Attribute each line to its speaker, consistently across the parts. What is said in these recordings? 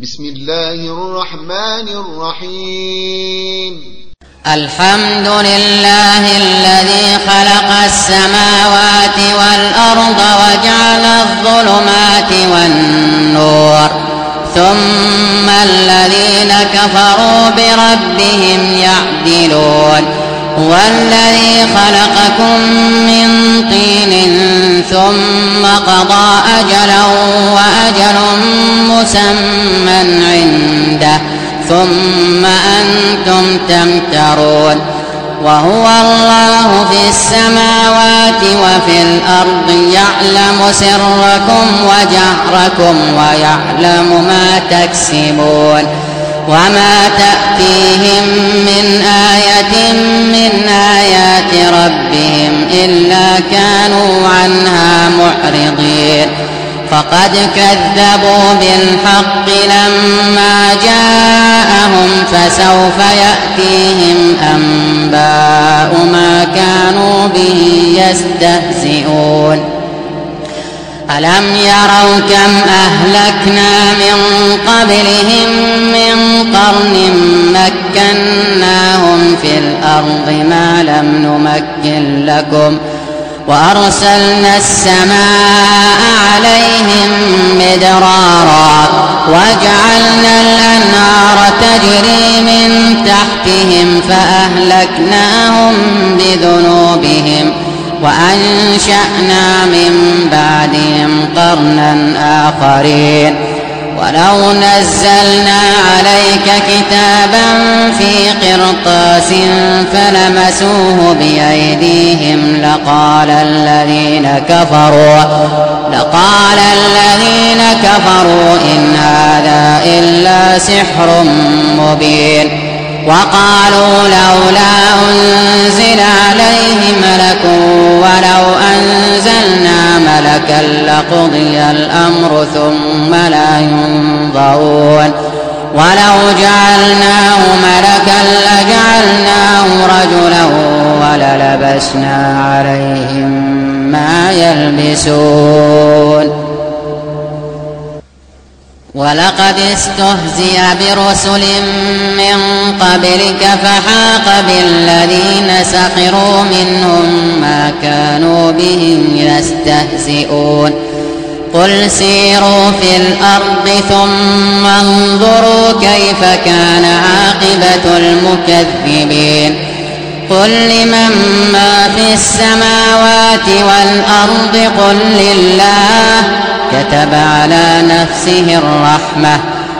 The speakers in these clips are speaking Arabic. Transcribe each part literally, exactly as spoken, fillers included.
Speaker 1: بسم الله الرحمن الرحيم.
Speaker 2: الحمد لله الذي خلق السماوات والأرض وجعل الظلمات والنور، ثم الذين كفروا بربهم يعدلون. هو الذي خلقكم من طين ثم قضى أجلا وأجل مسمى عنده ثم أنتم تمترون. وهو الله في السماوات وفي الأرض يعلم سركم وجهركم ويعلم ما تكسبون. وما تأتيهم من آية من آيات ربهم إلا كانوا عنها معرضين. فقد كذبوا بالحق لما جاءهم فسوف يأتيهم أنباء ما كانوا به يستهزئون. ألم يروا كم أهلكنا من قبلهم من قرن مكناهم في الأرض ما لم نمكن لكم، وأرسلنا السماء عليهم مدرارا وجعلنا الأنهار تجري من تحتهم فأهلكناهم بذنوبهم وأنشأنا من بعدهم قرنا آخرين. ولو نزلنا عليك كتابا في قرطاس فلمسوه بأيديهم لقال الذين كفروا لقال الذين كفروا إن هذا إلا سحر مبين. وقالوا لولا أنزل عليه ملك ولو أنزلنا ملكا لقضي الأمر ثم لا ينظرون. ولو جعلناه ملكا لجعلناه رجلا وللبسنا عليهم ما يلبسون. ولقد استهزئ برسل من قبلك فحاق بالذين سخروا منهم ما كانوا به يستهزئون. قل سيروا في الأرض ثم انظروا كيف كان عاقبة المكذبين. قل لمن ما في السماوات والأرض قل لله كتب على نفسه الرحمة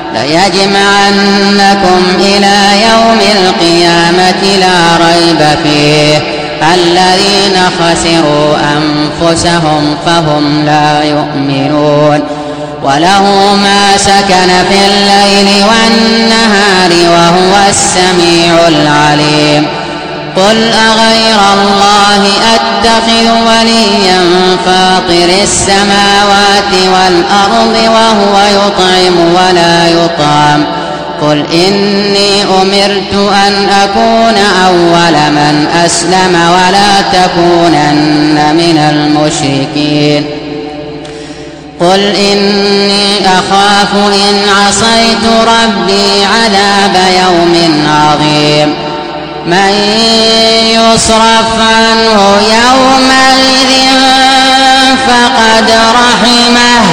Speaker 2: ليجمعنكم إلى يوم القيامة لا ريب فيه الذين خسروا أنفسهم فهم لا يؤمنون. وله ما سكن في الليل والنهار وهو السميع العليم. قل أغير الله أتخذ وليا فاطر السماوات والأرض وهو يطعم ولا يطعم. قل إني أمرت أن أكون أول من أسلم ولا تكونن من المشركين. قل إني أخاف إن عصيت ربي عذاب يوم عظيم. من يصرف عنه يومئذ فقد رحمه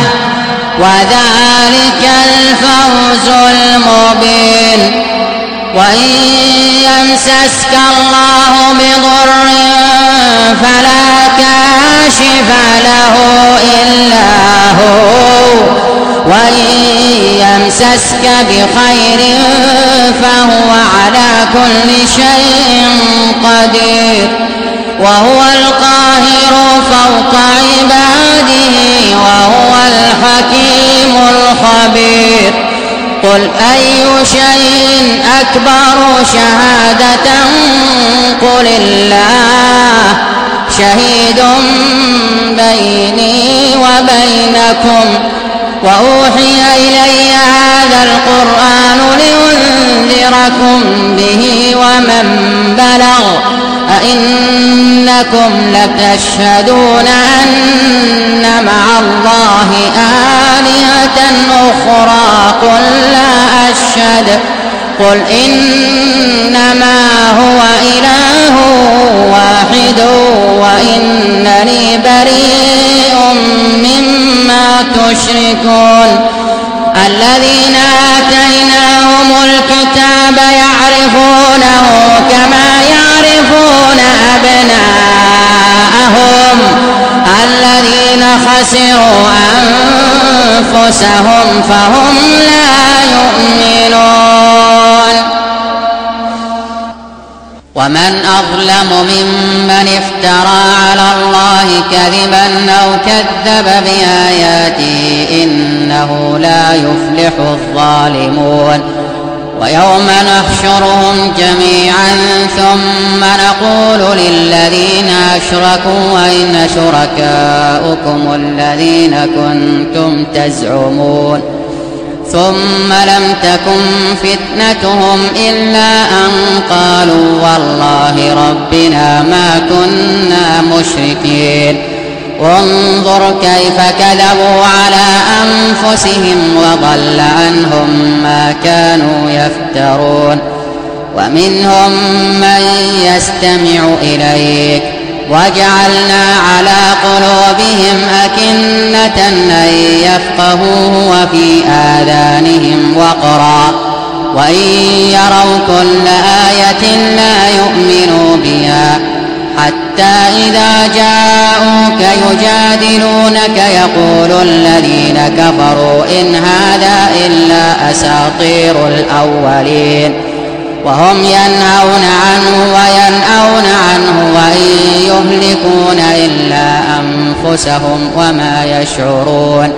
Speaker 2: وذلك الفوز المبين. وإن يمسسك الله بضر فلا كاشف له إلا هو، وإن يمسسك بخير فهو على كل شيء قدير. وهو القاهر فوق عباده وهو الحكيم الخبير. قل أي شيء أكبر شهادة قل الله شهيد بيني وبينكم. وأوحي إلي هذا القرآن لأنذركم به ومن بلغ. أئنكم لتشهدون أن مع الله آلهة أخرى قل لا قل إنما هو إله واحد وإنني بريء مما تشركون الذين آتيناهم الكتاب يعرفونه كما يعرفون أبناءهم الذين خسروا أنفسهم فهم لا يؤمنون ومن أظلم ممن افترى على الله كذبا أو كذب بآياته إنه لا يفلح الظالمون ويوم نحشرهم جميعا ثم نقول للذين أشركوا أين شركاؤكم الذين كنتم تزعمون ثم لم تكن فتنتهم إلا أن قالوا والله ربنا ما كنا مشركين وانظر كيف كذبوا على أنفسهم وضل عنهم ما كانوا يفترون ومنهم من يستمع إليك وجعلنا على قلوبهم أكنة أن يفقهوه وفي آذانهم وقرا وإن يروا كل آية لا يؤمنوا بها حتى إذا جاءوك يجادلونك يقول الذين كفروا إن هذا إلا أساطير الأولين وهم ينهون عنه وينأون عنه وإن يهلكون إلا أنفسهم وما يشعرون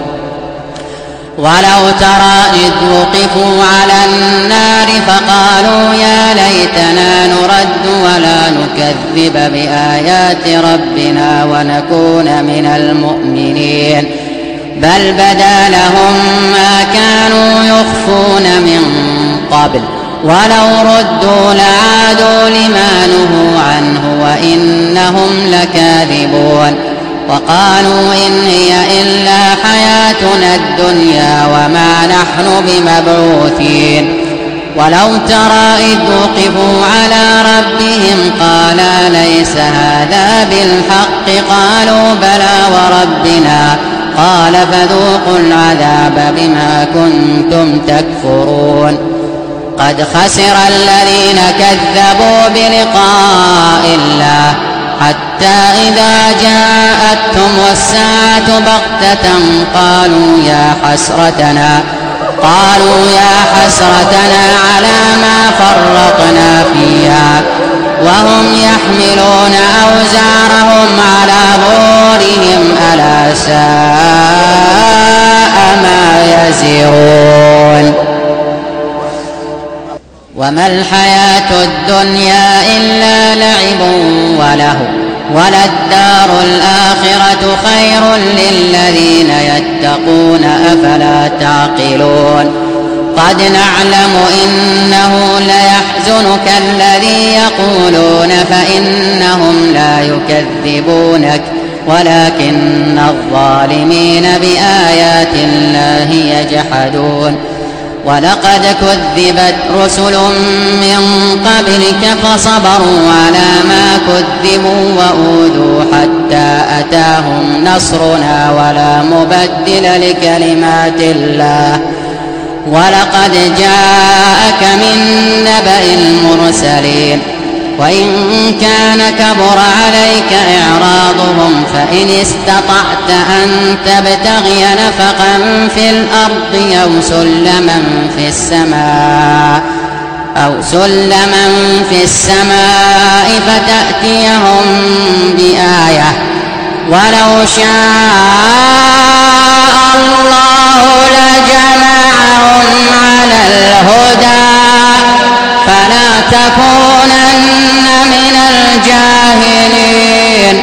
Speaker 2: ولو ترى إذ وقفوا على النار فقالوا يا ليتنا نرد ولا نكذب بآيات ربنا ونكون من المؤمنين بل بدا لهم ما كانوا يخفون من قبل ولو ردوا لعادوا لما نهوا عنه وإنهم لكاذبون وقالوا إن هي إلا حياتنا الدنيا وما نحن بمبعوثين ولو ترى إذ وقفوا على ربهم قال ليس هذا بالحق قالوا بلى وربنا قال فذوقوا العذاب بما كنتم تكفرون قد خسر الذين كذبوا بلقاء الله حتى إذا جاءتهم الساعة بغتة قالوا يا حسرتنا قالوا يا حسرتنا على ما فرطنا فيها وهم يحملون أوزارهم على ظهورهم ألا ساء ما يزرون وما الحياة الدنيا إلا لعب وله وللدار الآخرة خير للذين يتقون أفلا تعقلون قد نعلم إنه ليحزنك الذي يقولون فإنهم لا يكذبونك ولكن الظالمين بآيات الله يجحدون ولقد كذبت رسل من قبلك فصبروا على ما كذبوا وأوذوا حتى أتاهم نصرنا ولا مبدل لكلمات الله ولقد جاءك من نبأ المرسلين وإن كان كبر عليك إعراضهم فإن استطعت أن تبتغي نفقا في الأرض أو سلما في السماء أو سلما في السماء فتأتيهم بآية ولو شاء الله لجمعهم على الهدى فلا تكونن من الجاهلين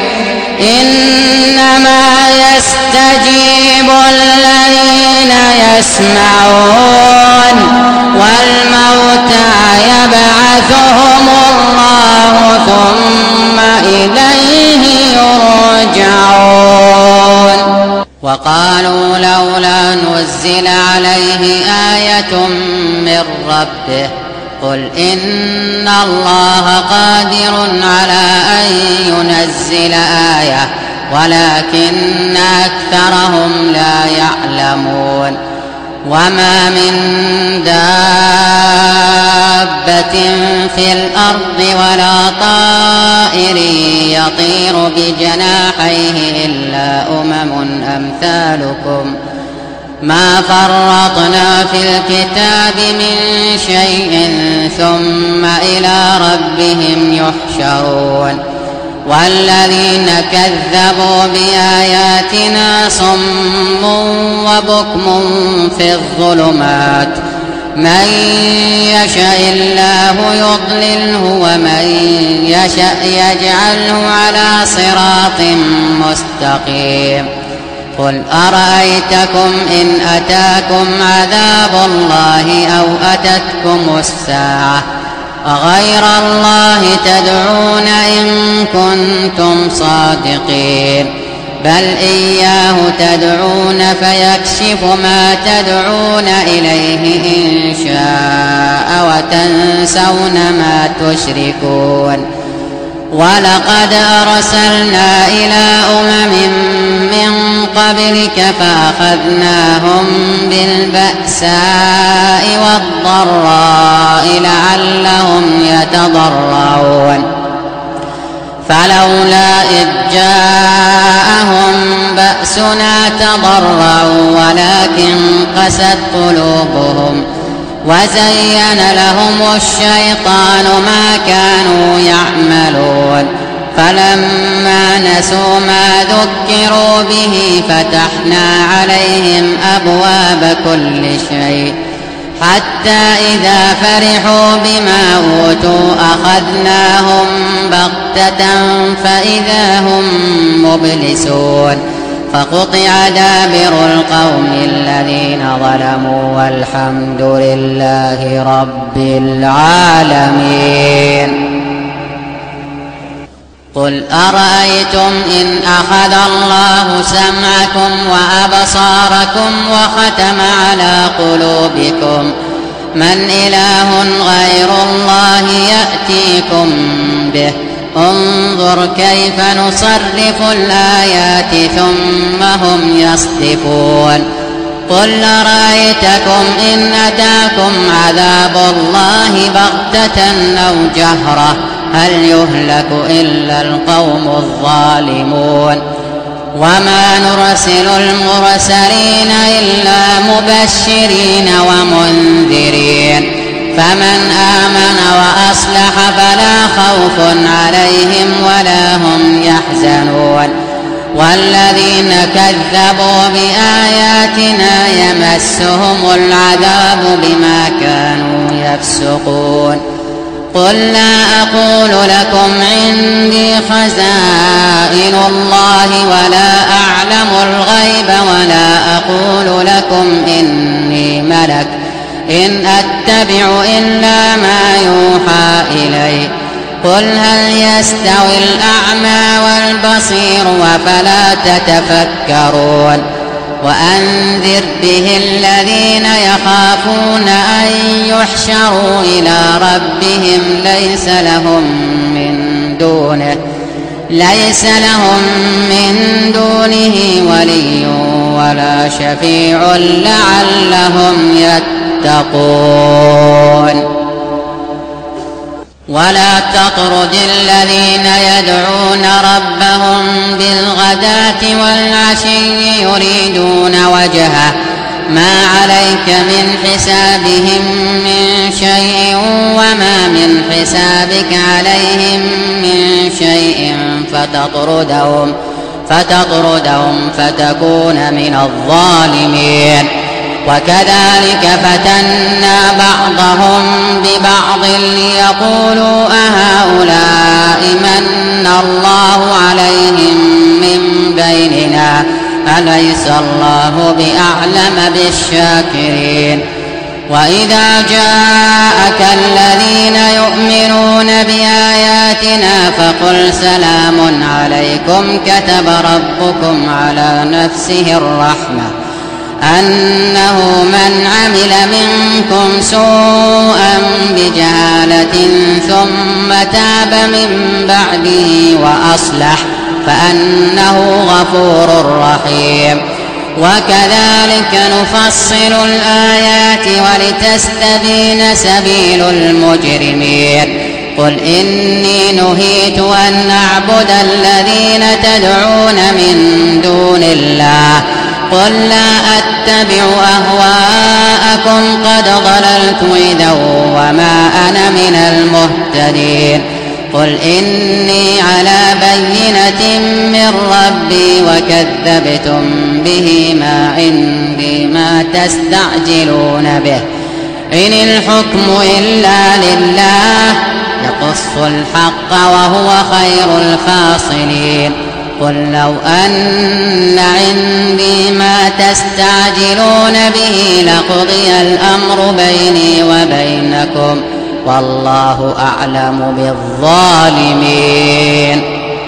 Speaker 2: إنما يستجيب الذين يسمعون والموتى يبعثهم الله ثم إليه يرجعون وقالوا لولا نزل عليه آية من ربه قل إن الله قادر على أن ينزل آية ولكن أكثرهم لا يعلمون وما من دابة في الأرض ولا طائر يطير بجناحيه إلا أمم أمثالكم ما فرطنا في الكتاب من شيء ثم إلى ربهم يحشرون والذين كذبوا بآياتنا صم وبكم في الظلمات من يشاء الله يضلله ومن يشاء يجعله على صراط مستقيم قل أرأيتكم إن أتاكم عذاب الله أو أتتكم الساعة أغير الله تدعون إن كنتم صادقين بل إياه تدعون فيكشف ما تدعون إليه إن شاء وتنسون ما تشركون ولقد أرسلنا إلى أمم من قبلك فأخذناهم بالبأساء والضراء لعلهم يتضرعون فلولا إذ جاءهم بأسنا تضرعوا ولكن قست قلوبهم وزين لهم الشيطان ما كانوا يعملون فلما نسوا ما ذكروا به فتحنا عليهم أبواب كل شيء حتى إذا فرحوا بما أوتوا أخذناهم بغتة فإذا هم مبلسون فقطع دابر القوم الذين ظلموا والحمد لله رب العالمين قل أرأيتم إن أخذ الله سمعكم وأبصاركم وختم على قلوبكم من إله غير الله يأتيكم به انظر كيف نصرف الآيات ثم هم يصدفون قل أرأيتكم إن أتاكم عذاب الله بغتة أو جهرة هل يهلك إلا القوم الظالمون وما نرسل المرسلين إلا مبشرين ومنذرين فمن آمن وأصلح فلا خوف عليهم ولا هم يحزنون والذين كذبوا بآياتنا يمسهم العذاب بما كانوا يفسقون قل لا أقول لكم عندي خزائن الله ولا أعلم الغيب ولا أقول لكم إني ملك إن أتبع إلا ما يوحى إلي قل هل يستوي الأعمى والبصير وفلا تتفكرون وأنذر به الذين يخافون أن يحشروا إلى ربهم ليس لهم من دونه ليس لهم من دونه ولي ولا شفيع لعلهم يتقون ولا تطرد الذين يدعون ربهم بالغداة والعشي يريدون وجهه ما عليك من حسابهم من شيء وما من حسابك عليهم من شيء فتطردهم فتطردهم فتكون من الظالمين وكذلك فتنا بعضهم ببعض ليقولوا أهؤلاء من الله عليهم من بيننا أليس الله بأعلم بالشاكرين وإذا جاءك الذين يؤمنون بآياتنا فقل سلام عليكم كتب ربكم على نفسه الرحمة أنه من عمل منكم سوءا بجهالة ثم تاب من بعده وأصلح فأنه غفور رحيم. وكذلك نفصل الآيات ولتستبين سبيل المجرمين. قل إني نهيت أن أعبد الذين تدعون من دون الله قل لا أتبع أهواءكم قد ضللت إذا وما أنا من المهتدين. قل إني على بينة من ربي وكذبتم به ما عندي ما تستعجلون به إن الحكم إلا لله يقص الحق وهو خير الفاصلين. قل لو أن عندي ما تستعجلون به لقضي الأمر بيني وبينكم والله أعلم بالظالمين.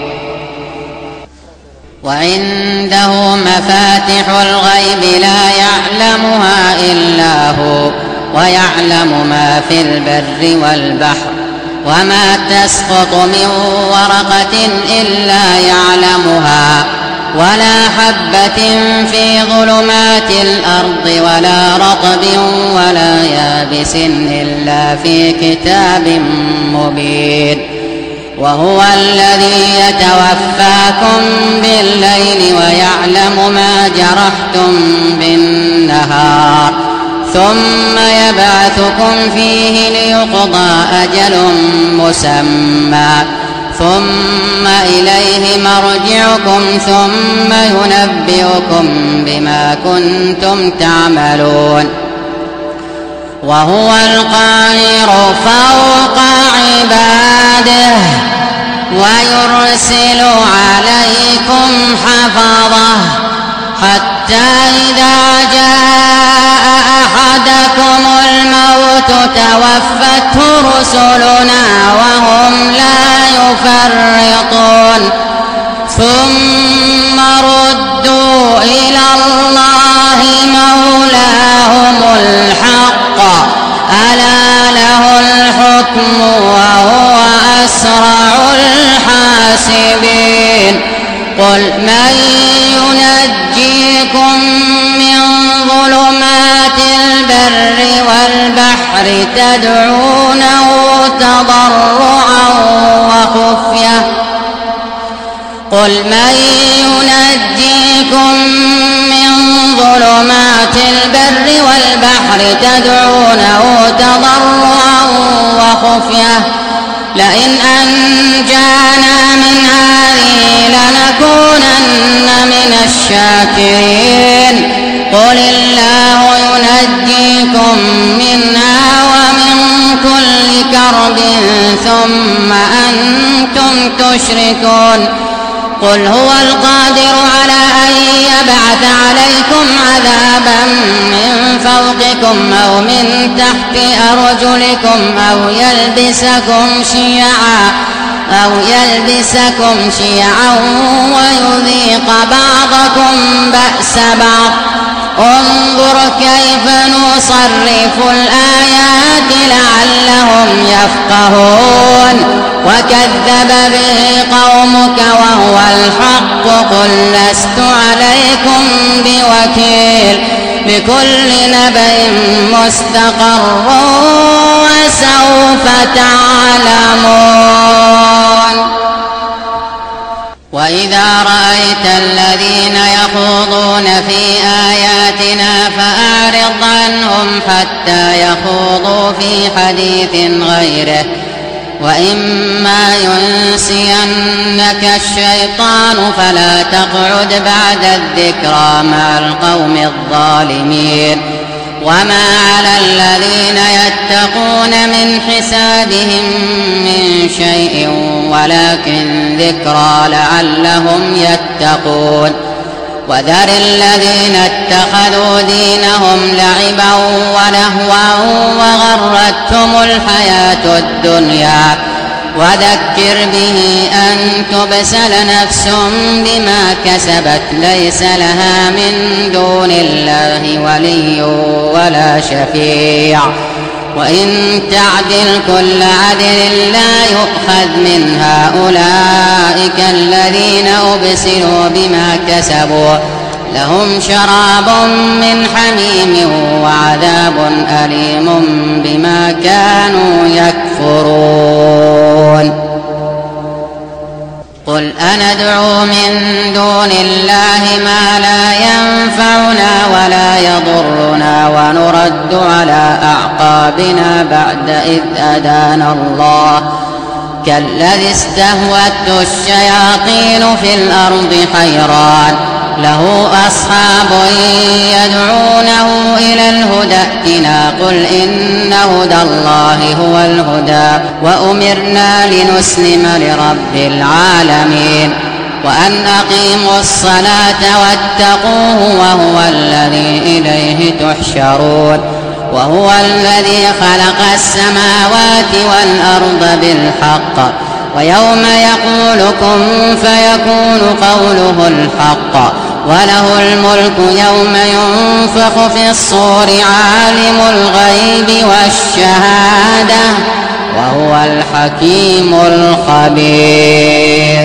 Speaker 2: وعنده مفاتح الغيب لا يعلمها إلا هو ويعلم ما في البر والبحر وما تسقط من ورقة إلا يعلمها ولا حبة في ظلمات الأرض ولا رطب ولا يابس إلا في كتاب مبين. وهو الذي يتوفاكم بالليل ويعلم ما جرحتم بالنهار ثم يبعثكم فيه ليقضى أجل مسمى ثم إليه مرجعكم ثم ينبئكم بما كنتم تعملون. وهو القاهر فوق عباده ويرسل عليكم حفظه حتى إذا جاء أحدكم الموت توفته رسلنا وهم لا يفرطون ثم ردوا إلى الله مولاهم الحق ألا له الحكم وهو أسرع الحاسبين. قل من ينجيكم من ظلمات البر والبحر تدعونه تضرعا وخفية قل من ينجيكم من ظلمات البر والبحر تدعونه تضرعا وخفية لئن أنجانا من هذه لنكونن من الشاكرين. قل الله ينجيكم منها ومن كل كرب ثم أنتم تشركون. قل هو القادر على أن يبعث عليكم عذابا من فوقكم أو من تحت أرجلكم أو يلبسكم شيعا أو يلبسكم شيعا ويذيق بعضكم بأس بعض. انظر كيف نصرف الآيات لعلهم يفقهون. وكذب به قومك وهو الحق قل لست عليكم بوكيل لكل نبأ مستقر وسوف تعلمون. وإذا رأيت الذين يخوضون في آياتنا فأعرض عنهم حتى يخوضوا في حديث غيره وإما ينسينك الشيطان فلا تقعد بعد الذكرى مع القوم الظالمين. وما على الذين يتقون من حسابهم من شيء ولكن ذكرى لعلهم يتقون. وذر الذين اتخذوا دينهم لعبا ولهوا وغرتهم الحياة الدنيا وذكر به أن تبسل نفس بما كسبت ليس لها من دون الله ولي ولا شفيع وإن تعدل كل عدل لا يؤخذ منها أولئك الذين أبسلوا بما كسبوا لهم شراب من حميم وعذاب أليم بما كانوا يكفرون. قل أندعو من دون الله ما لا ينفعنا ولا يضرنا ونرد على أعقابنا بعد إذ هدانا الله كالذي استهوته الشياطين في الأرض حيران له أصحاب يدعونه إلى الهدى ائتنا قل إن هدى الله هو الهدى وأمرنا لنسلم لرب العالمين وأن أقيموا الصلاة واتقوه وهو الذي إليه تحشرون وهو الذي خلق السماوات والأرض بالحق ويوم يقول كن فيكون قوله الحق وله الملك يوم ينفخ في الصور عالم الغيب والشهادة وهو الحكيم الخبير.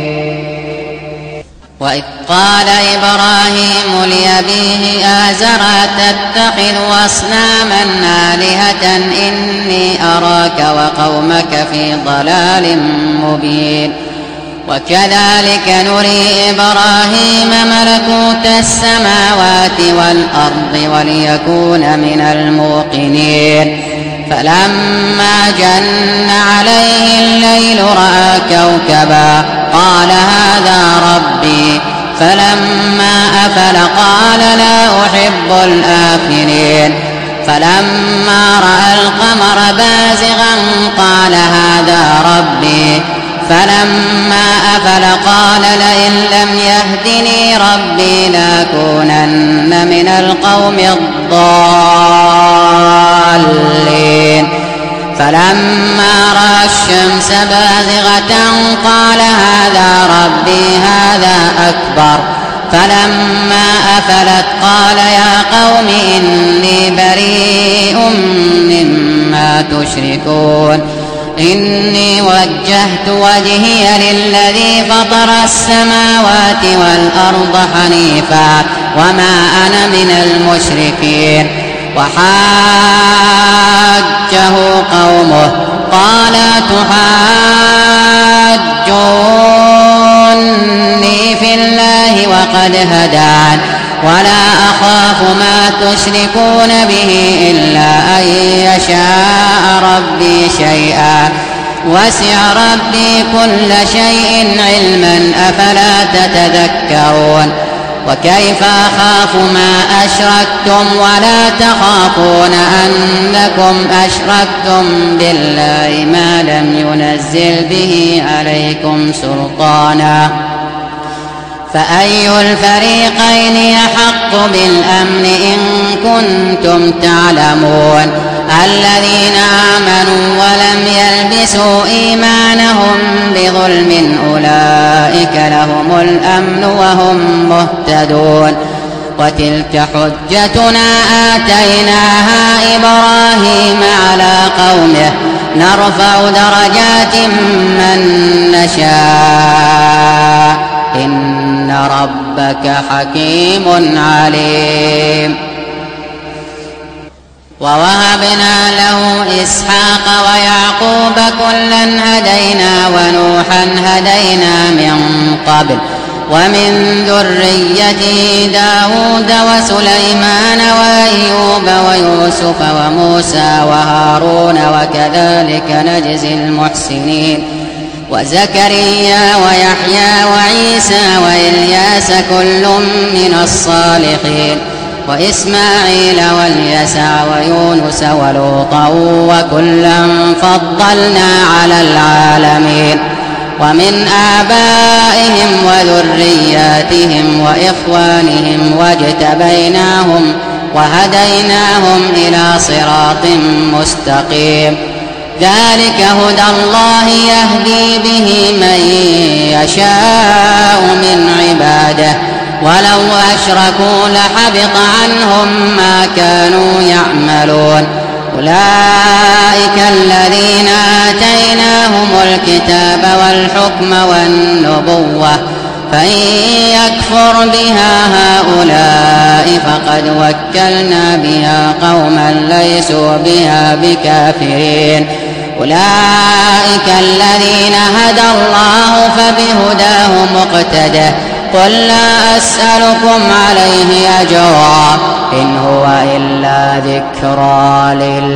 Speaker 2: وإذ قال إبراهيم لأبيه آزر تتخذ أصناما آلهة إني أراك وقومك في ضلال مبين وكذلك نري إبراهيم ملكوت السماوات والأرض وليكون من الموقنين فلما جن عليه الليل رأى كوكبا قال هذا ربي فلما أفل قال لا أحب الآفلين فلما رأى القمر بازغا قال هذا ربي فلما أفل قال لئن لم يهدني ربي لأكونن من القوم الضالين فلما رأى الشمس بازغة قال هذا ربي هذا أكبر فلما أفلت قال يا قوم إني بريء مما تشركون إني وجهت وجهي للذي فطر السماوات والأرض حنيفا وما أنا من المشركين وحاجه قومه قال تحاجوني في الله وقد هدان ولا أخاف ما تشركون به إلا أن يشاء ربي شيئا وسع ربي كل شيء علما أفلا تتذكرون وكيف أخاف ما أشركتم ولا تخافون أنكم أشركتم بالله ما لم ينزل به عليكم سلطانا فأي الفريقين يحق بالأمن إن كنتم تعلمون الذين آمنوا ولم يلبسوا إيمانهم بظلم أولئك لهم الأمن وهم مهتدون وتلك حجتنا آتيناها إبراهيم على قومه نرفع درجات من نشاء إن ربك حكيم عليم ووهبنا له إسحاق ويعقوب كلا هدينا ونوحا هدينا من قبل ومن ذريته داود وسليمان وأيوب ويوسف وموسى وهارون وكذلك نجزي المحسنين وزكريا ويحيى وعيسى وإلياس كل من الصالحين وإسماعيل واليسع ويونس ولوطا وكلا فضلنا على العالمين ومن آبائهم وذرياتهم وإخوانهم واجتبيناهم وهديناهم إلى صراط مستقيم ذلك هدى الله يهدي به من يشاء من عباده ولو أشركوا لحبط عنهم ما كانوا يعملون أولئك الذين آتيناهم الكتاب والحكم والنبوة فإن يكفر بها هؤلاء فقد وكلنا بها قوما ليسوا بها بكافرين أولئك الذين هدى الله فبهداه مقتده قل لا أسألكم عليه أجرا إن هو إلا ذكرى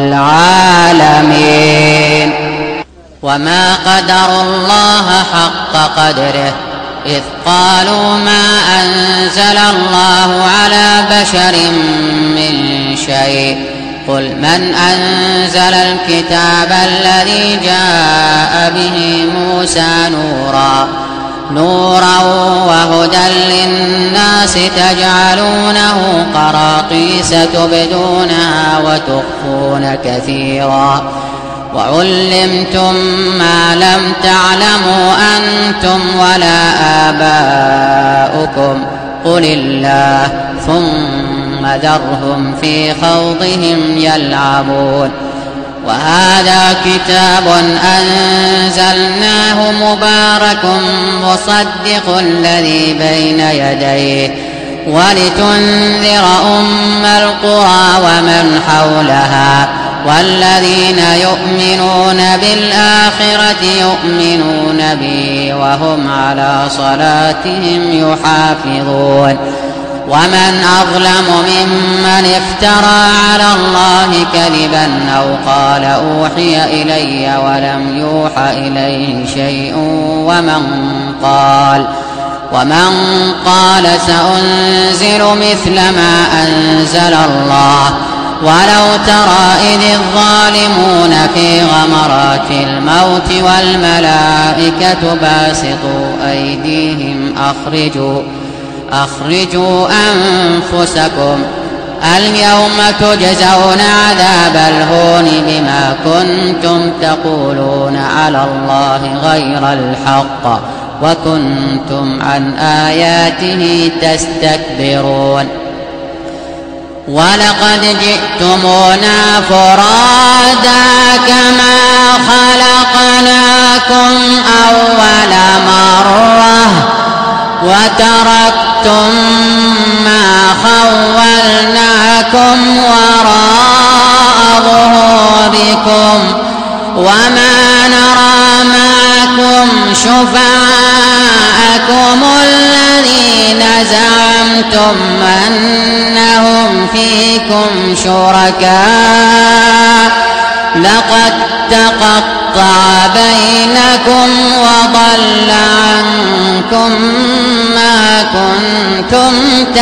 Speaker 2: للعالمين وما قدروا الله حق قدره إذ قالوا ما أنزل الله على بشر من شيء قل من أنزل الكتاب الذي جاء به موسى نورا نورا وهدى للناس تجعلونه قراطيس تبدونها وتخفون كثيرا وعلمتم ما لم تعلموا أنتم ولا آباؤكم قل الله ثم ذرهم في خوضهم يلعبون وهذا كتاب أنزلناه مبارك مصدق الذي بين يديه ولتنذر أم القرى ومن حولها والذين يؤمنون بالآخرة يؤمنون به وهم على صلاتهم يحافظون ومن أظلم ممن افترى على الله كذبا أو قال أوحي إلي ولم يوحى إليه شيء ومن قال ومن قال سأنزل مثل ما أنزل الله ولو ترى إذ الظالمون في غمرات الموت والملائكة باسطوا أيديهم أخرجوا أخرجوا أنفسكم اليوم تجزون عذاب الهون بما كنتم تقولون على الله غير الحق وكنتم عن آياته تستكبرون ولقد جئتمونا فرادا كما خلقناكم أول مرة وتركتم ما خولناكم وراء ظهوركم وما نرى معكم شفعاءكم الذين زعمتم أنهم فيكم شركاء لقد تقطع بينكم وضل عنكم ما كنتم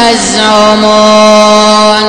Speaker 2: تزعمون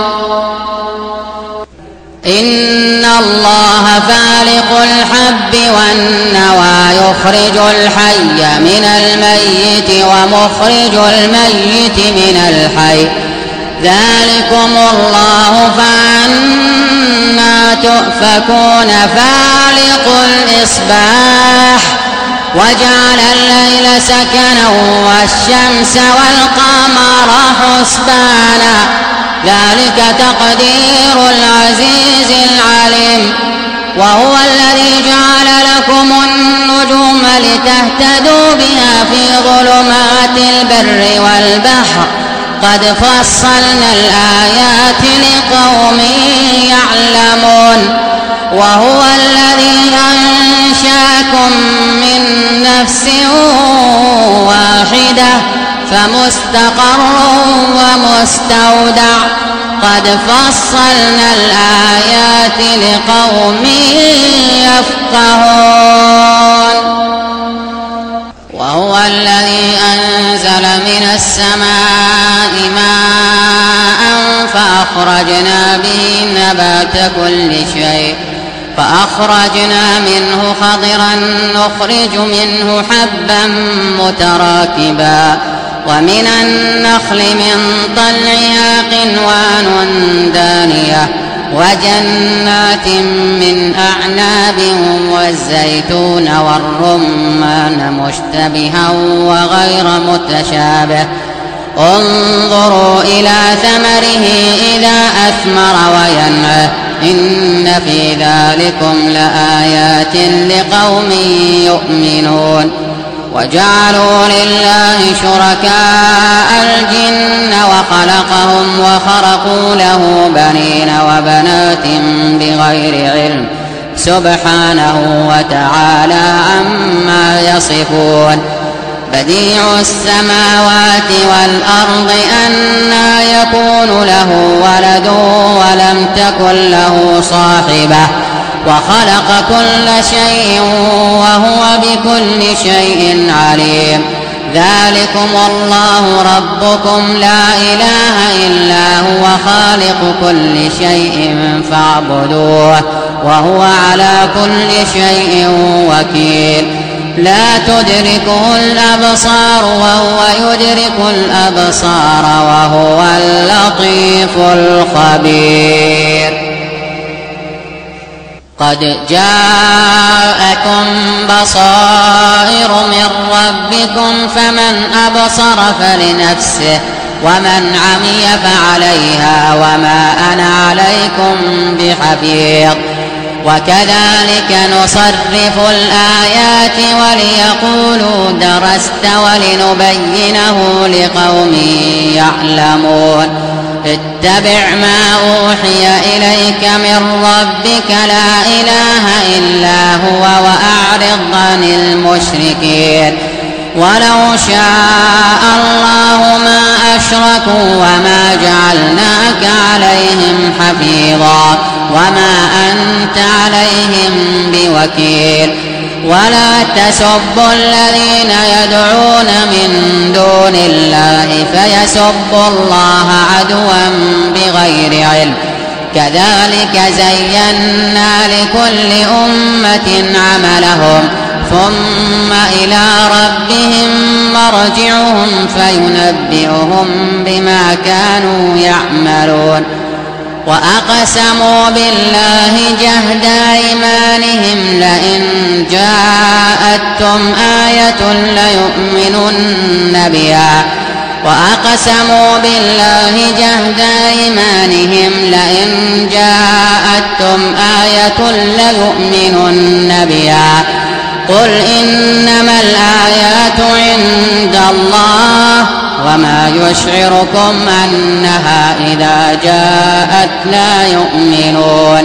Speaker 2: إن الله فالق الحب والنوى يخرج الحي من الميت ومخرج الميت من الحي ذلكم الله فأنا تؤفكون فالق الإصباح وجعل الليل سكنا والشمس والقمر حسبانا ذلك تقدير العزيز العليم وهو الذي جعل لكم النجوم لتهتدوا بها في ظلمات البر والبحر قد فصلنا الآيات لقوم يعلمون وهو الذي أنشأكم من نفس واحدة فمستقر ومستودع قد فصلنا الآيات لقوم يفقهون وهو الذي أنزل من السماء ماء فأخرجنا به نبات كل شيء فأخرجنا منه خضرا نخرج منه حبا متراكبا ومن النخل من طلعها قنوان دانية وجنات من أعناب وأعناب والزيتون والرمان مشتبها وغير متشابه انظروا إلى ثمره إذا أثمر وينعه إن في ذلكم لآيات لقوم يؤمنون. وجعلوا لله شركاء الجن وخلقهم وخرقوا له بنين وبنات بغير علم سبحانه وتعالى عما يصفون. بديع السماوات والأرض أنى يكون له ولد ولم تكن له صاحبة وخلق كل شيء وهو بكل شيء عليم. ذلكم الله ربكم لا إله إلا هو خالق كل شيء فاعبدوه وهو على كل شيء وكيل. لا تدركه الأبصار وهو يدرك الأبصار وهو اللطيف الخبير. قد جاءكم بصائر من ربكم فمن أبصر فلنفسه ومن عمي فعليها وما أنا عليكم بحفيظ. وكذلك نصرف الآيات وليقولوا درست ولنبينه لقوم يعلمون. اتبع ما أوحي إليك من ربك لا إله إلا هو وأعرض عن المشركين. ولو شاء الله ما أشركوا وما جعلناك عليهم حفيظا وما أنت عليهم بوكيل. ولا تسبوا الذين يدعون من دون الله فيسبوا الله عدوا بغير علم. كذلك زينا لكل أمة عملهم ثم إلى ربهم مرجعهم فينبئهم بما كانوا يعملون. وأقسموا بالله جهد أيمانهم لئن جاءتهم آية ليؤمنن بها وأقسموا بالله جهد أيمانهم لئن جاءتهم آية ليؤمنن بها قل إنما الآيات عند الله وما يشعركم أنها إذا جاءت لا يؤمنون.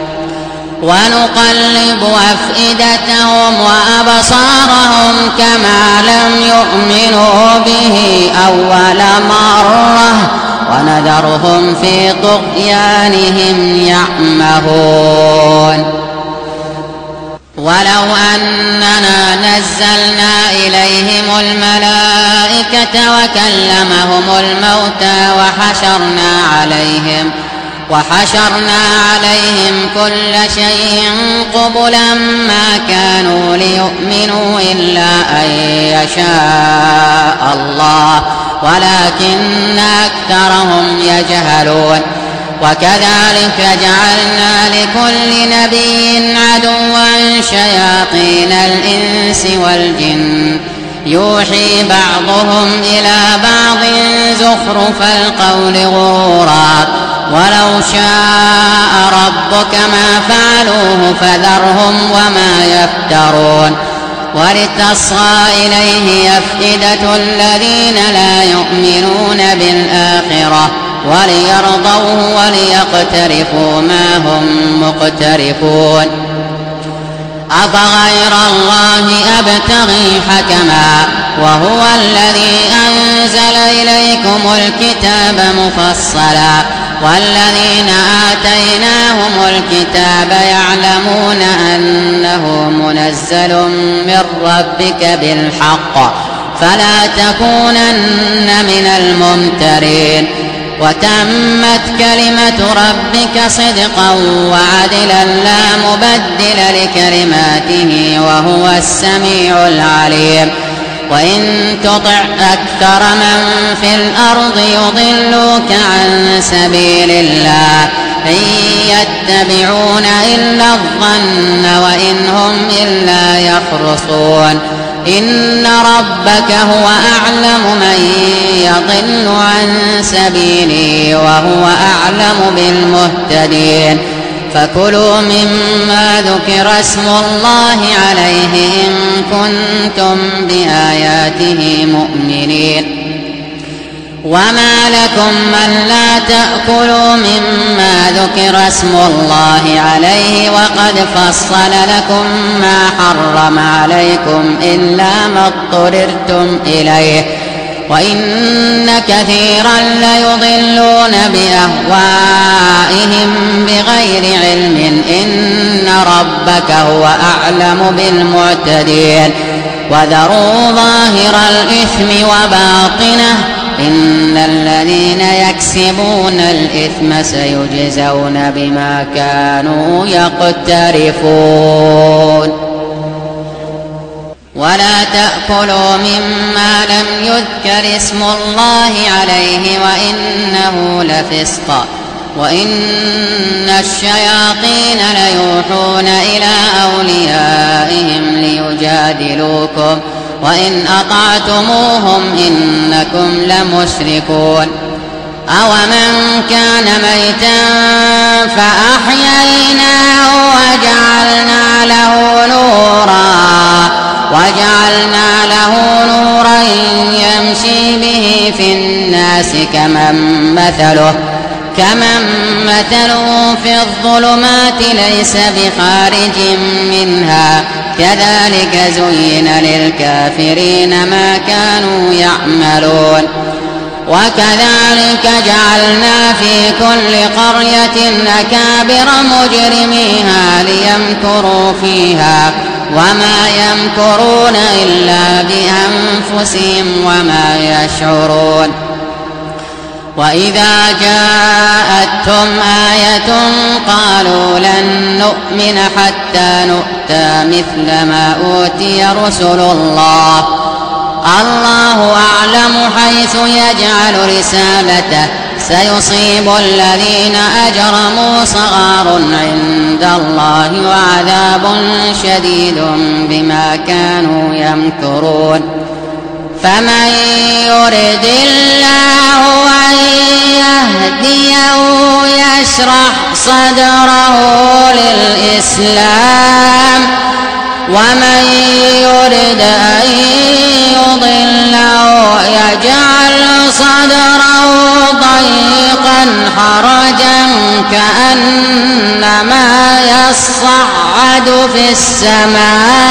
Speaker 2: ونقلب أفئدتهم وأبصارهم كما لم يؤمنوا به أول مرة ونذرهم في طغيانهم يعمهون. ولو أننا نزلنا إليهم الملائكة وكلمهم الموتى وحشرنا عليهم وحشرنا عليهم كل شيء قبلا ما كانوا ليؤمنوا إلا أن يشاء الله ولكن أكثرهم يجهلون. وكذلك جعلنا لكل نبي عدوا شياطين الإنس والجن يوحي بعضهم إلى بعض زخرف القول غرورا ولو شاء ربك ما فعلوه فذرهم وما يفترون. ولتصغى إليه أفئدة الذين لا يؤمنون بالآخرة وليرضوه وليقترفوا ما هم مقترفون. أفغير الله أبتغي حكما وهو الذي أنزل إليكم الكتاب مفصلا والذين آتيناهم الكتاب يعلمون أنه منزل من ربك بالحق فلا تكونن من الممترين. وتمت كلمة ربك صدقا وعدلا لا مبدل لكلماته وهو السميع العليم. وإن تطع أكثر من في الأرض يضلوك عن سبيل الله إن يتبعون إلا الظن وإن هم إلا يخرصون إن ربك هو أعلم من يضل عن سبيله وهو أعلم بالمهتدين فكلوا مما ذكر اسم الله عليه إن كنتم بآياته مؤمنين وما لكم من لا تأكلوا مما ذكر اسم الله عليه وقد فصل لكم ما حرم عليكم إلا ما اضطررتم إليه وإن كثيرا ليضلون بأهوائهم بغير علم إن ربك هو أعلم بالمعتدين وذروا ظاهر الإثم وباطنه إن الذين يكسبون الإثم سيجزون بما كانوا يقترفون ولا تأكلوا مما لم يذكر اسم الله عليه وإنه لفسق وإن الشياطين ليوحون إلى أوليائهم ليجادلوكم وإن أطعتموهم إنكم لمشركون أومن كان ميتا فأحييناه وجعلنا له نورا وجعلنا له نورا يمشي به في الناس كمن مثله كمن مثله في الظلمات ليس بخارج منها كذلك زين للكافرين ما كانوا يعملون وكذلك جعلنا في كل قرية أكابر مجرميها ليمكروا فيها وما يمكرون إلا بأنفسهم وما يشعرون وإذا جاءتهم آية قالوا لن نؤمن حتى نؤتى مثل ما أوتي رسل الله الله أعلم حيث يجعل رسالته سيصيب الذين أجرموا صغار عند الله وعذاب شديد بما كانوا يمكرون فمن يرد الله أن يهديه يشرح صدره للإسلام ومن يرد أن يضله يجعل صدره ضيقا حرجا كأنما يصعد في السماء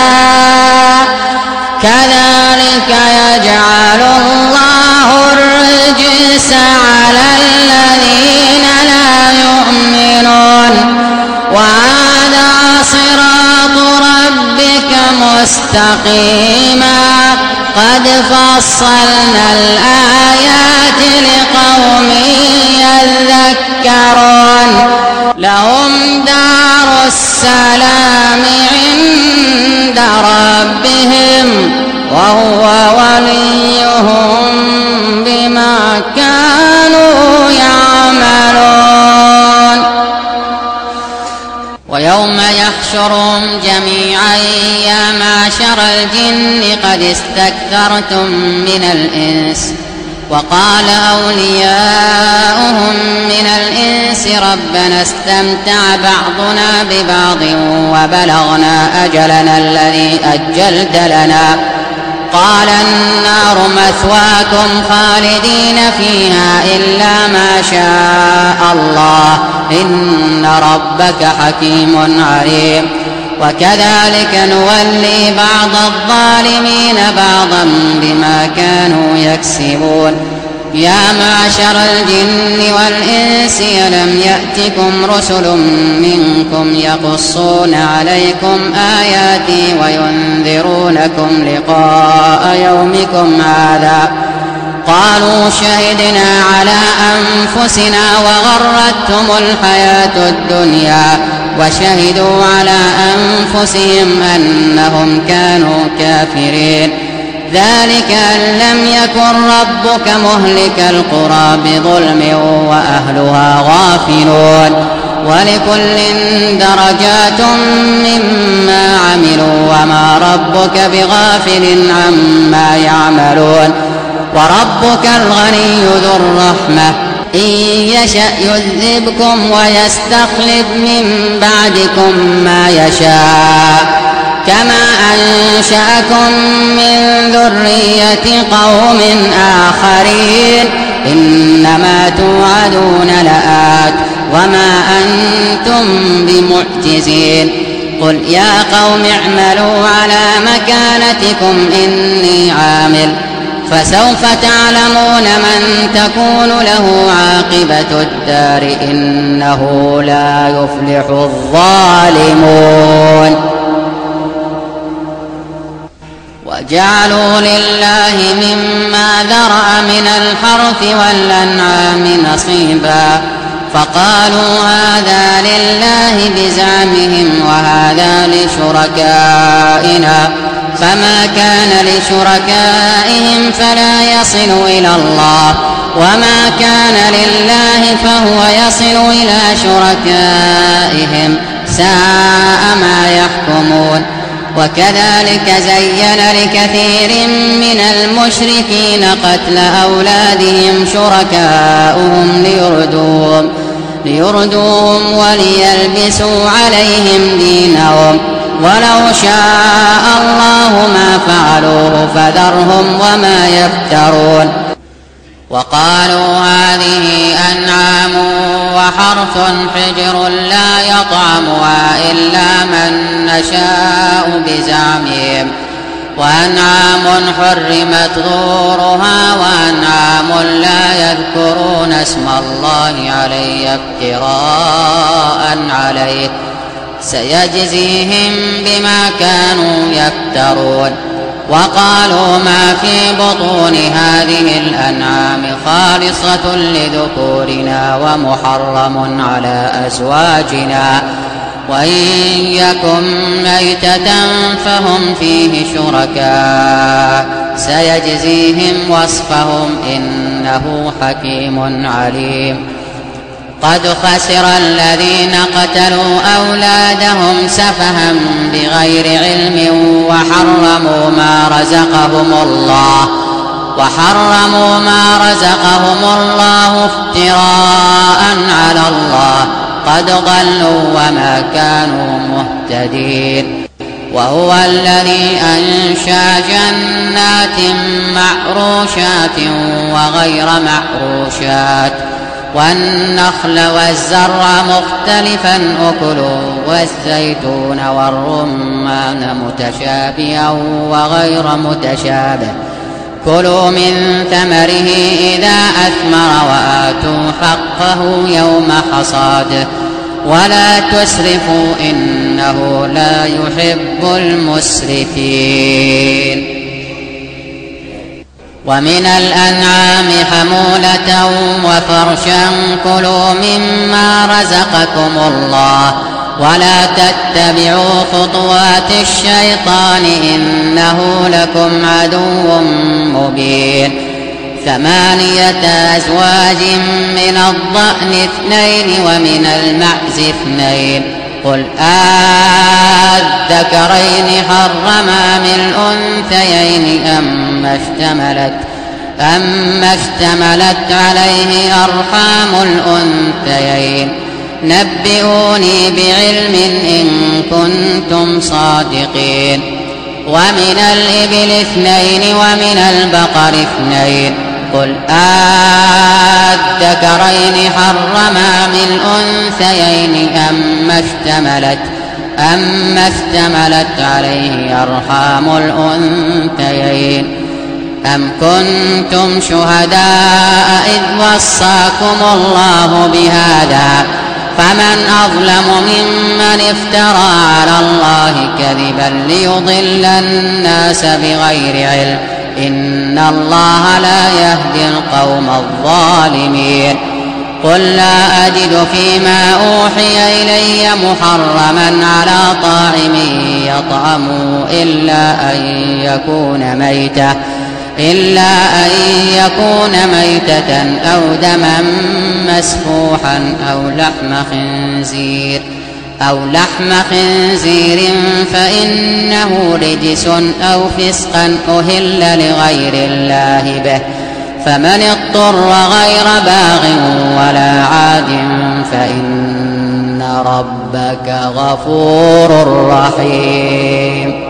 Speaker 2: كذلك يجعل الله الرجس على الذين لا يؤمنون وهذا صراط ربك مستقيما قد فصلنا الآيات لقوم يذكرون لهم دار السلام عند ربهم وهو وليهم بما كانوا يعملون ويوم يحشرهم جميعا يا معشر الجن قد استكثرتم من الإنس وقال أولياؤهم من الإنس ربنا استمتع بعضنا ببعض وبلغنا أجلنا الذي أجلت لنا قال النار مثواكم خالدين فيها إلا ما شاء الله إن ربك حكيم عليم وكذلك نولي بعض الظالمين بعضا بما كانوا يكسبون يا معشر الجن والإنس ألم يأتكم رسل منكم يقصون عليكم آياتي وينذرونكم لقاء يومكم هذا قالوا شهدنا على أنفسنا وغرتهم الحياة الدنيا وشهدوا على أنفسهم أنهم كانوا كافرين ذلك أن لم يكن ربك مهلك القرى بظلم وأهلها غافلون ولكل درجات مما عملوا وما ربك بغافل عما يعملون وربك الغني ذو الرحمة إن يشأ يذهبكم ويستخلف من بعدكم ما يشاء كما أنشأكم من ذرية قوم آخرين إنما توعدون لآت وما أنتم بمعجزين قل يا قوم اعملوا على مكانتكم إني عامل فسوف تعلمون من تكون له عاقبة الدار إنه لا يفلح الظالمون وجعلوا لله مما ذرأ من الحرث والأنعام نصيبا فقالوا هذا لله بزعمهم وهذا لشركائنا فما كان لشركائهم فلا يصل إلى الله وما كان لله فهو يصل إلى شركائهم ساء ما يحكمون وكذلك زين لكثير من المشركين قتل أولادهم شركاؤهم ليردوهم, ليردوهم وليلبسوا عليهم دينهم ولو شاء الله ما فعلوه فذرهم وما يفترون وقالوا هذه أنعام وحرث حجر لا يطعمها إلا من نشاء بزعمهم وأنعام حرمت ظهورها وأنعام لا يذكرون اسم الله عليه افتراء عليه سيجزيهم بما كانوا يفترون وقالوا ما في بطون هذه الأنعام خالصة لذكورنا ومحرم على أزواجنا وإن يكن ميتة فهم فيه شركاء سيجزيهم وصفهم إنه حكيم عليم قد خسر الذين قتلوا أولادهم سفها بغير علم وحرموا ما رزقهم الله وحرموا ما رزقهم الله افتراء على الله قد ضلوا وما كانوا مهتدين وهو الذي أنشأ جنات معروشات وغير معروشات والنخل والزرع مختلفا أكله والزيتون والرمان متشابها وغير متشابه كلوا من ثمره إذا أثمر وآتوا حقه يوم حصاده ولا تسرفوا إنه لا يحب المسرفين ومن الأنعام حمولة وفرشا كلوا مما رزقكم الله ولا تتبعوا خطوات الشيطان إنه لكم عدو مبين ثمانية أزواج من الضأن اثنين ومن المعز اثنين قل آذكرين حرما من الأنثيين أما اشتملت أما اشتملت عليه أرحام الأنثيين نبئوني بعلم إن كنتم صادقين ومن الإبل اثنين ومن البقر اثنين قل آذكرين حرما من الأنثيين أما اشتملت أما اشتملت عليه أرحام الأنثيين أم كنتم شهداء إذ وصاكم الله بهذا فمن أظلم ممن افترى على الله كذبا ليضل الناس بغير علم إن الله لا يهدي القوم الظالمين قل لا أجد فيما أوحي إلي محرما على طاعم يطعمه إلا أن يكون ميتة إلا أن يكون ميتة أو دما مسفوحا أو لحم خنزير أو لحم خنزير فإنه رجس أو فسقا أهل لغير الله به، فمن اضطر غير باغ ولا عاد فإن ربك غفور رحيم.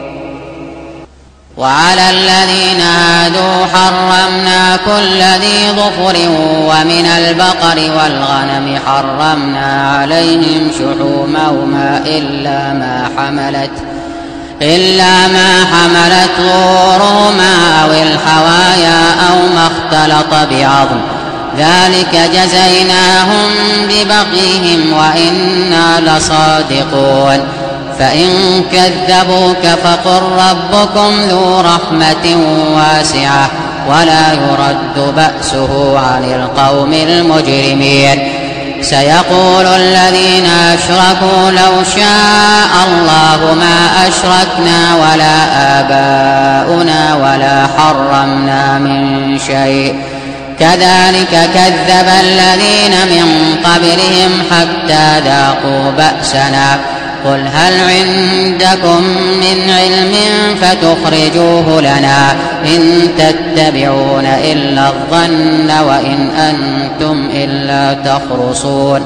Speaker 2: وعلى الذين هادوا حرمنا كل ذي ظفر ومن البقر والغنم حرمنا عليهم شحومهما إلا ما حملت إلا ما حملت ظهورهما أو الحوايا أو ما اختلط بعظم، ذلك جزيناهم ببغيهم وإنا لصادقون. فإن كذبوك فقل ربكم ذو رحمة واسعة ولا يرد بأسه عن القوم المجرمين. سيقول الذين أشركوا لو شاء الله ما أشركنا ولا آباؤنا ولا حرمنا من شيء، كذلك كذب الذين من قبلهم حتى ذاقوا بأسنا. قل هل عندكم من علم فتخرجوه لنا إن تتبعون إلا الظن وإن أنتم إلا تخرصون.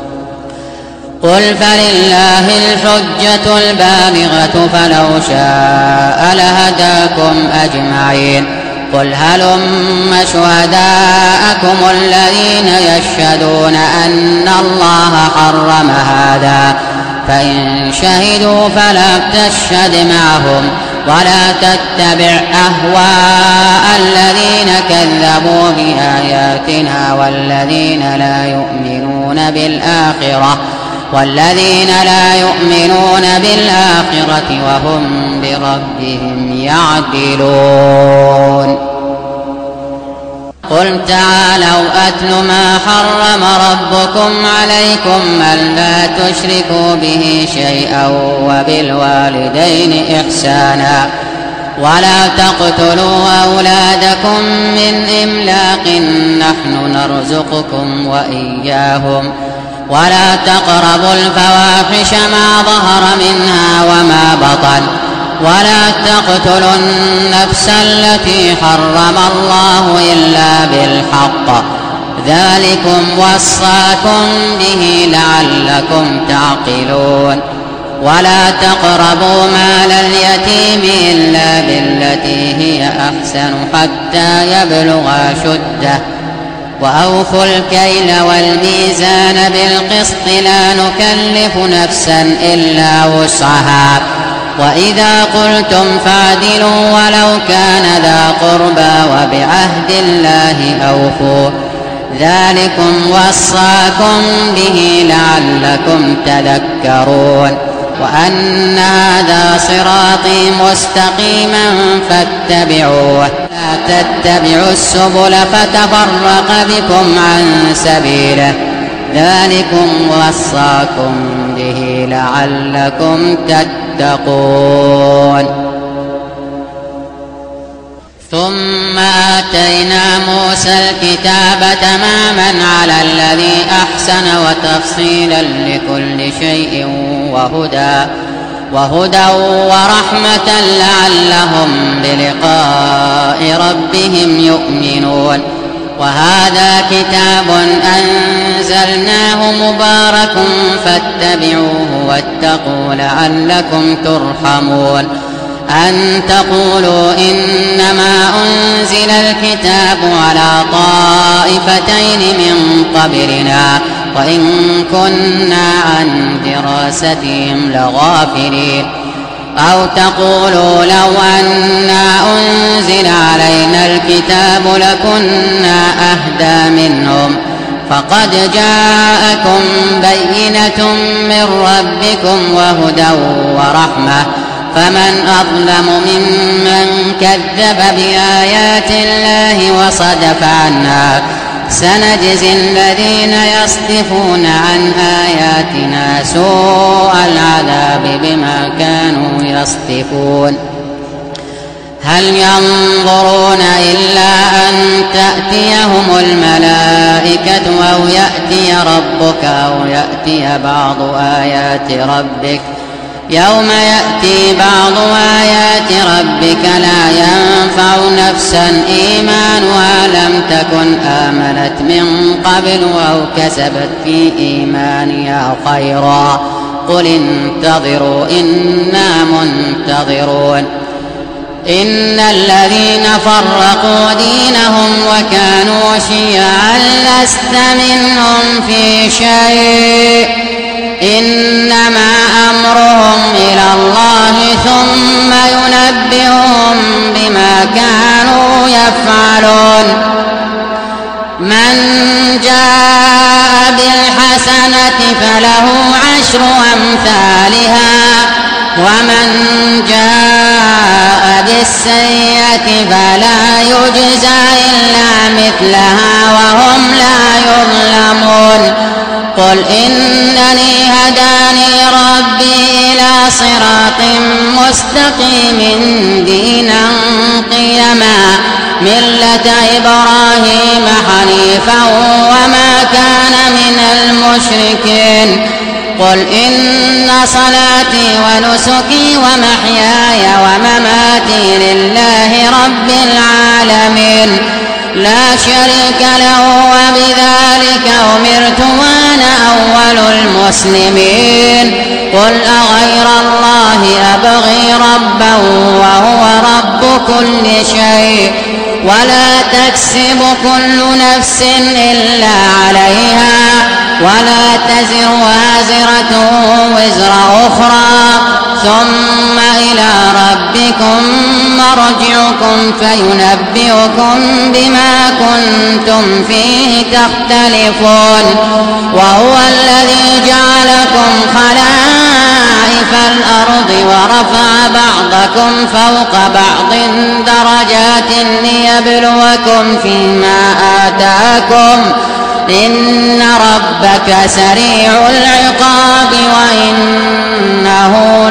Speaker 2: قل فلله الحجة البالغة فلو شاء لهداكم أجمعين. قل هلم شهداءكم الذين يشهدون أن الله حرم هذا، فإن شهدوا فلا تشهد معهم ولا تتبع أهواء الذين كذبوا بآياتنا والذين لا يؤمنون بالآخرة والذين لا يؤمنون بالآخرة وهم بربهم يعدلون. قل تعالوا أتل ما حرم ربكم عليكم ألا تشركوا به شيئا وبالوالدين إحسانا ولا تقتلوا أولادكم من إملاق نحن نرزقكم وإياهم ولا تقربوا الفواحش ما ظهر منها وما بطن ولا تقتلوا النفس التي حرم الله إلا بالحق، ذلكم وصاكم به لعلكم تعقلون. ولا تقربوا مال اليتيم إلا بالتي هي أحسن حتى يبلغ أشده، وأوفوا الكيل والميزان بالقسط لا نكلف نفسا إلا وسعها، وإذا قلتم فاعدلوا ولو كان ذا قربى وبعهد الله أوفوا، ذلكم وصاكم به لعلكم تذكرون. وأن هذا صراطي مستقيما فاتبعوه لا تتبعوا السبل فتفرق بكم عن سبيله، ذلكم وصاكم به لعلكم تتقون. ثم آتينا موسى الكتاب تماما على الذي أحسن وتفصيلا لكل شيء وهدى وهدى ورحمة لعلهم بلقاء ربهم يؤمنون. وهذا كتاب أنزلناه مبارك فاتبعوه واتقوا لعلكم ترحمون. أن تقولوا إنما أنزل الكتاب على طائفتين من قبلنا وإن كنا عن دراستهم لغافلين. أو تقولوا لو أنا أنزل علينا الكتاب لكنا أهدى منهم، فقد جاءكم بينة من ربكم وهدى ورحمة، فمن أظلم ممن كذب بآيات الله وصدف عنها. سنجزي الذين يصدفون عن آياتنا سوء العذاب بما كانوا يصدفون. هل ينظرون إلا أن تأتيهم الملائكة أو يأتي ربك أو يأتي بعض آيات ربك يوم يأتي بعض آيات ربك لا ينفع نفسا إيمانها لم تكن آمنت من قبل أو كسبت في إيمانها خيرا قل انتظروا إنا منتظرون إن الذين فرقوا دينهم وكانوا شيعا لست منهم في شيء إنما أمرهم إلى الله ثم ينبئهم بما كانوا يفعلون من جاء بالحسنة فله عشر أمثالها ومن جاء بالسيئة فلا يجزى إلا مثلها وهم لا يظلمون قل إنني هداني ربي إلى صراط مستقيم دينا قيما ملة إبراهيم حنيفا وما كان من المشركين قل إن صلاتي ونسكي ومحياي ومماتي لله رب العالمين لا شريك له وبذلك أمرت وأنا أول المسلمين قل أغير الله أبغي ربا وهو رب كل شيء ولا تكسب كل نفس إلا عليها ولا تزر وازرة وزر أخرى ثم إلى ربكم مرجعكم فينبئكم بما كنتم فيه تختلفون وهو الذي جعلكم خلائف الأرض ورفع بعضكم فوق بعض درجات ليبلوكم فيما آتاكم إن ربك سريع العقاب وإنه